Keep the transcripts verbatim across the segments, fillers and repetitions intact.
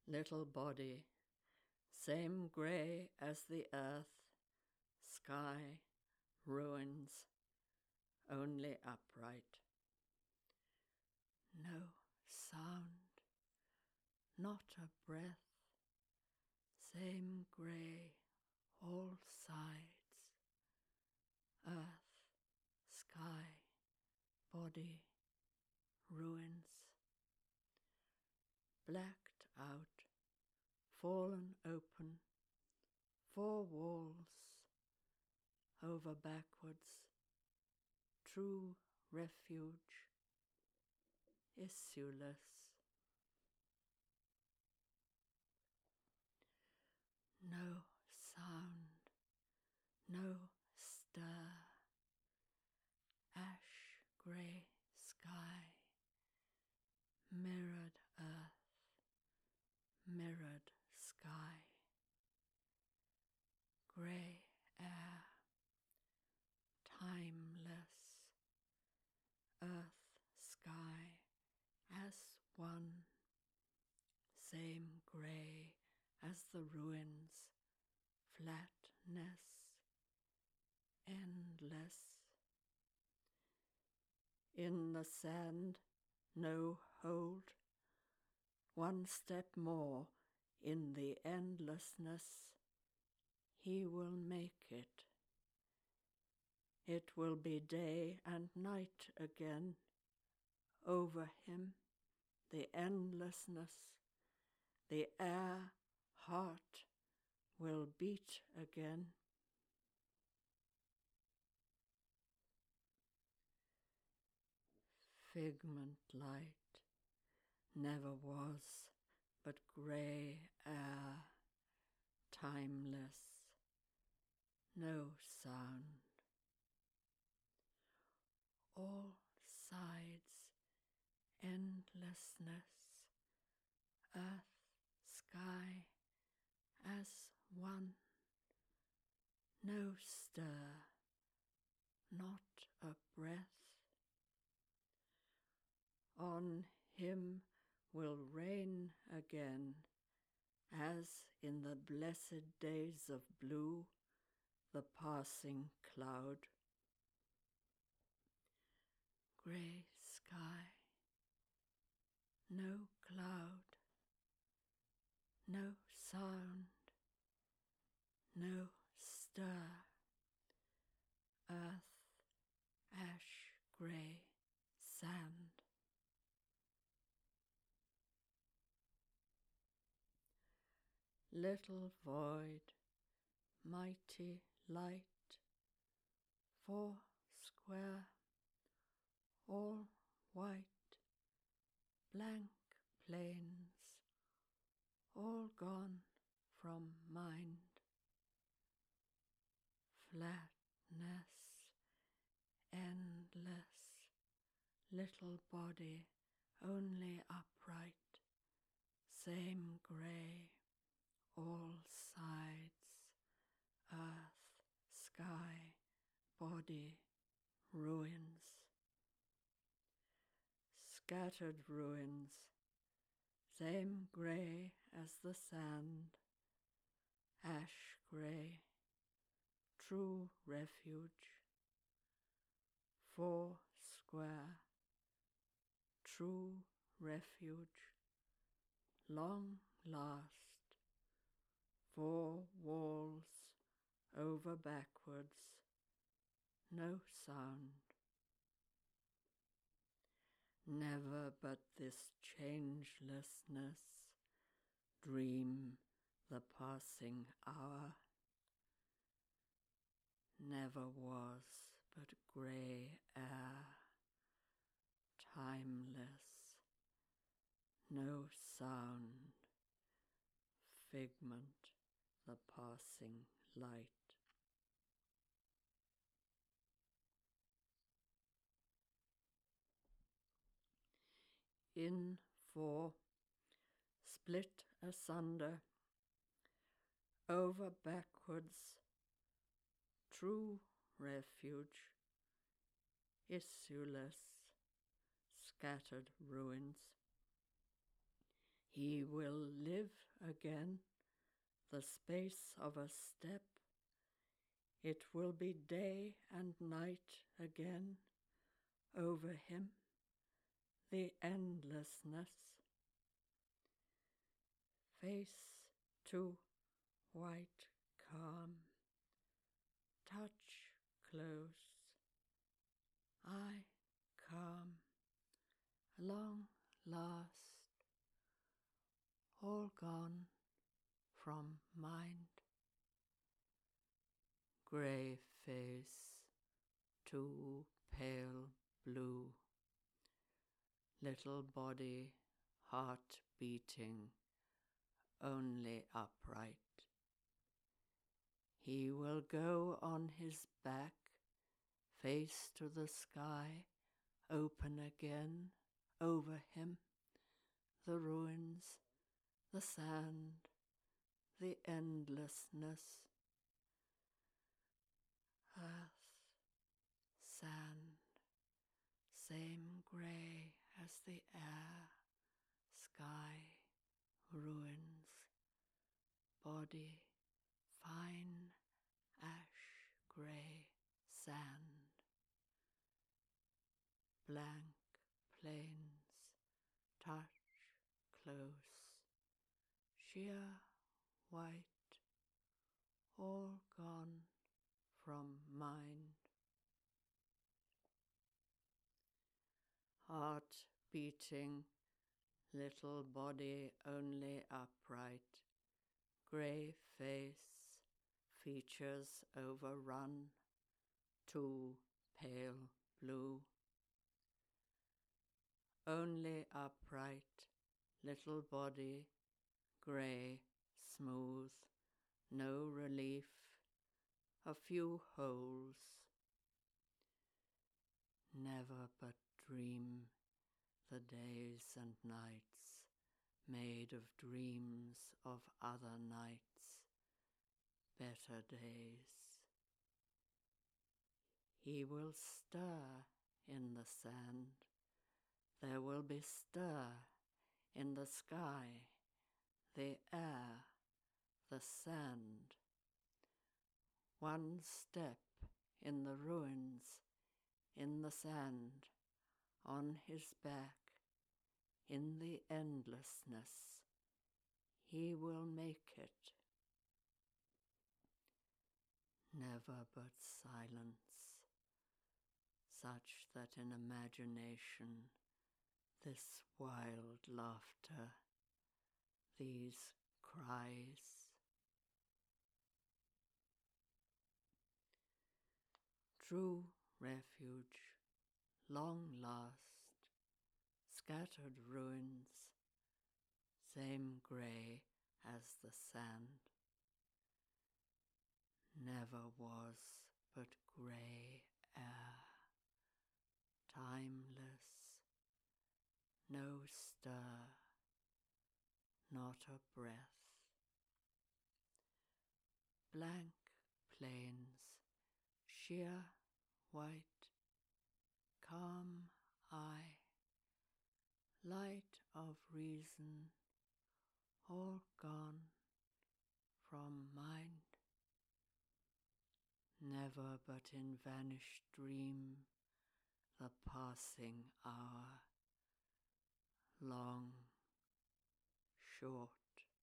Little body, same grey as the earth, sky, ruins, only upright. No sound, not a breath, same grey, all sides, earth, sky, body, ruins, blacked out, fallen open, four walls, over backwards, true refuge, issueless. No sound, no stir, ash grey sky, mirrored earth, mirrored sky, grey air, timeless, earth, sky, as one, same grey as the ruins, flatness, endless. In the sand, no hold, one step more in the endlessness, he will make it. It will be day and night again, over him, the endlessness, the air, heart will beat again. Figment light never was, but grey air, timeless, no sound. All sides, endlessness, earth, sky, as one, no stir, not a breath. On him will rain again, as in the blessed days of blue, the passing cloud. Grey sky, no cloud, no sound, no stir, earth, ash grey, sand. Little void, mighty light, four square, all white, blank plains, all gone from mind. Flatness, endless, little body, only upright, same grey, all sides, earth, sky, body, ruins. Scattered ruins, same grey as the sand, ash grey, true refuge, four square, true refuge, long last, four walls, over backwards, no sound. Never but this changelessness, dream the passing hour. Never was but grey air, timeless, no sound, figment the passing light. In four, split asunder, over backwards, true refuge, issueless, scattered ruins. He will live again the space of a step. It will be day and night again over him, the endlessness. Face to white calm, touch close, eye calm, long last, all gone from mind. Grey face to pale blue, little body, heart beating, only upright. He will go on his back, face to the sky, open again over him, the ruins, the sand, the endlessness. Earth, sand, same grey as the air, sky, ruins, body, fine ash grey sand, blank plains, touch close, sheer white, all gone from mind. Heart beating, little body only upright, grey face, features overrun, too pale blue. Only upright, little body, grey, smooth, no relief, a few holes. Never but dream the days and nights, made of dreams of other nights, better days. He will stir in the sand, there will be stir in the sky, the air, the sand. One step in the ruins, in the sand, on his back, in the endlessness, he will make it. Never but silence, such that in imagination this wild laughter, these cries, true refuge, long last, scattered ruins, same grey as the sand, never was but grey air, timeless, no stir, not a breath, blank plains, sheer white, calm eye, light of reason, all gone from mind. Never but in vanished dream the passing hour, long, short,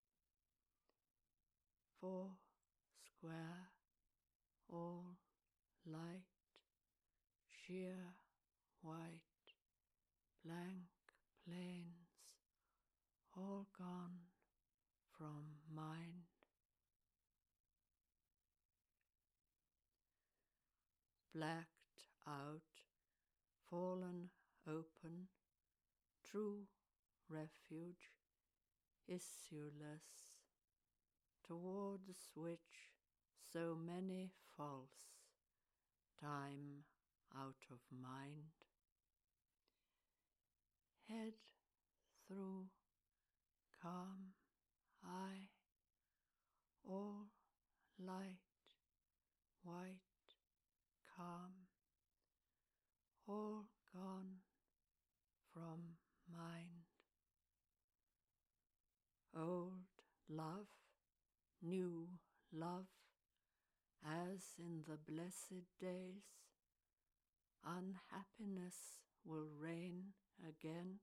four square, all light, sheer white, blank plains, all gone from mind. Blacked out, fallen open, true refuge, issueless, towards which so many false, time out of mind. Head through, calm eye, all light, white, calm, all gone from mind. old love, new love, as in the blessed days, unhappiness will reign again.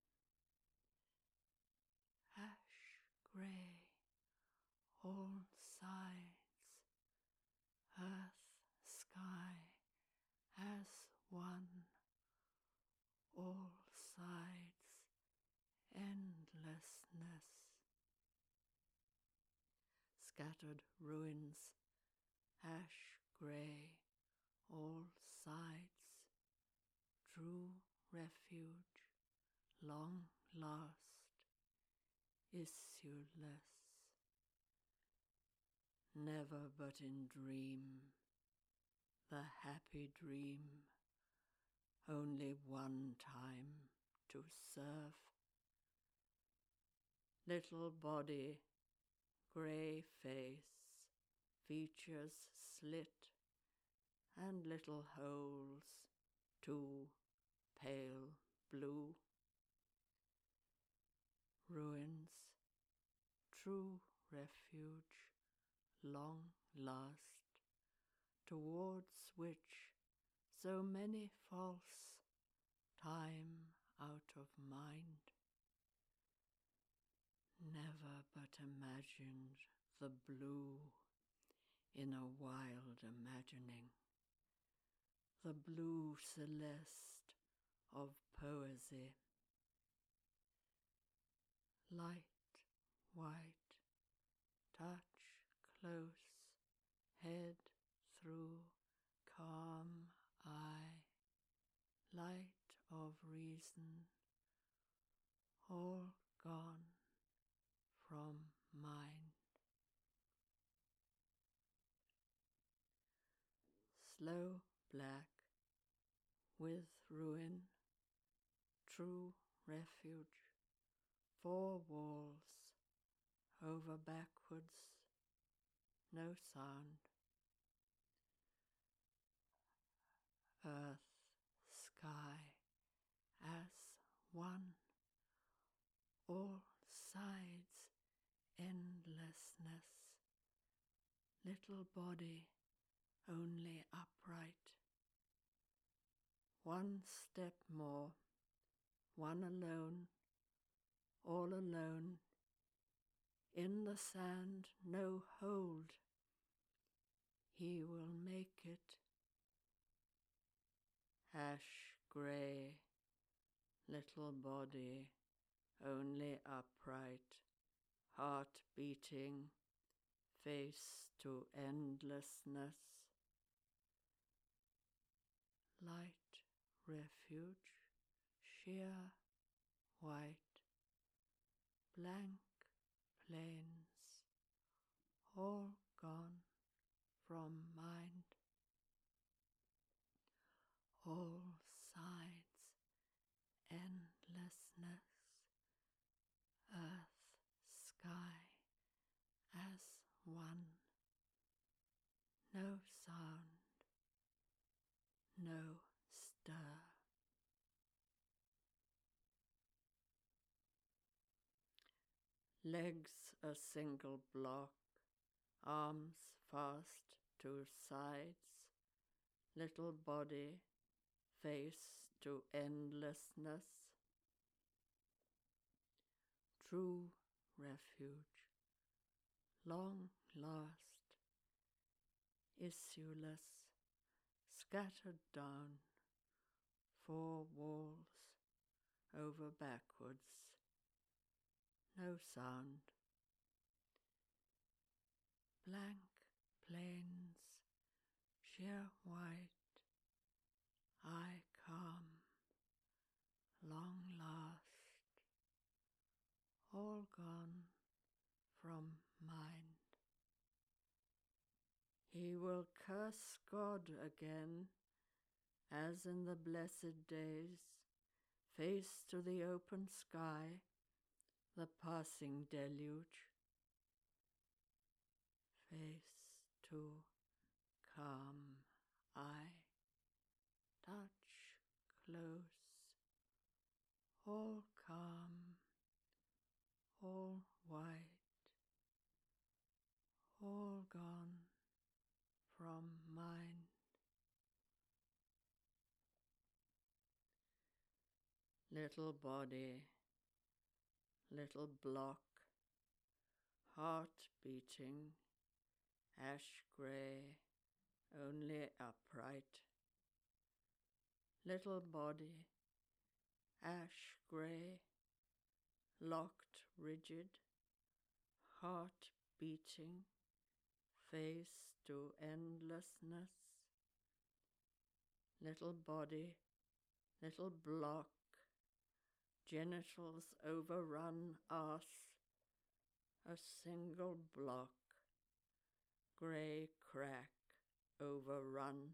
Ash grey, all sides, earth, sky, as one, all sides, endlessness. Scattered ruins, ash grey, all sides, true refuge, long last, issueless. Never but in dream, the happy dream, only one time to serve. Little body, grey face, features slit, and little holes, too pale blue. Ruins, true refuge, long last, towards which so many false, time out of mind. Never but imagined the blue in a wild imagining, the blue celeste of poesy. Light, white, touch close, head through, calm eye, light of reason, all gone from mind. Slow black, with ruin, true refuge, four walls, over backwards, no sound. Earth, sky, as one, all sides, endlessness, little body, only upright. One step more, one alone, all alone, in the sand no hold, he will make it. Ash grey, little body, only upright, heart beating, face to endlessness. Light refuge, sheer white, blank plains, all gone from mind. All sides, endlessness, earth, sky, as one. No sound, no stir. Legs a single block, arms fast to sides, little body, face to endlessness. True refuge, long last, issueless, scattered down, four walls, over backwards, no sound. Blank plains, sheer white, eye calm, long last, all gone from mind. He will curse God again, as in the blessed days, face to the open sky, the passing deluge, face to calm eye, touch close, all calm, all white, gone from mind. Little body, little block, heart beating, ash grey, only upright. Little body, ash grey, locked rigid, heart beating, face to endlessness. Little body, little block, genitals overrun arse, a single block, grey crack overrun.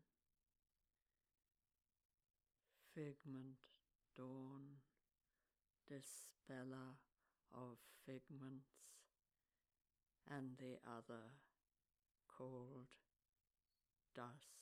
Figment dawn, dispeller of figments, and the other cold dust.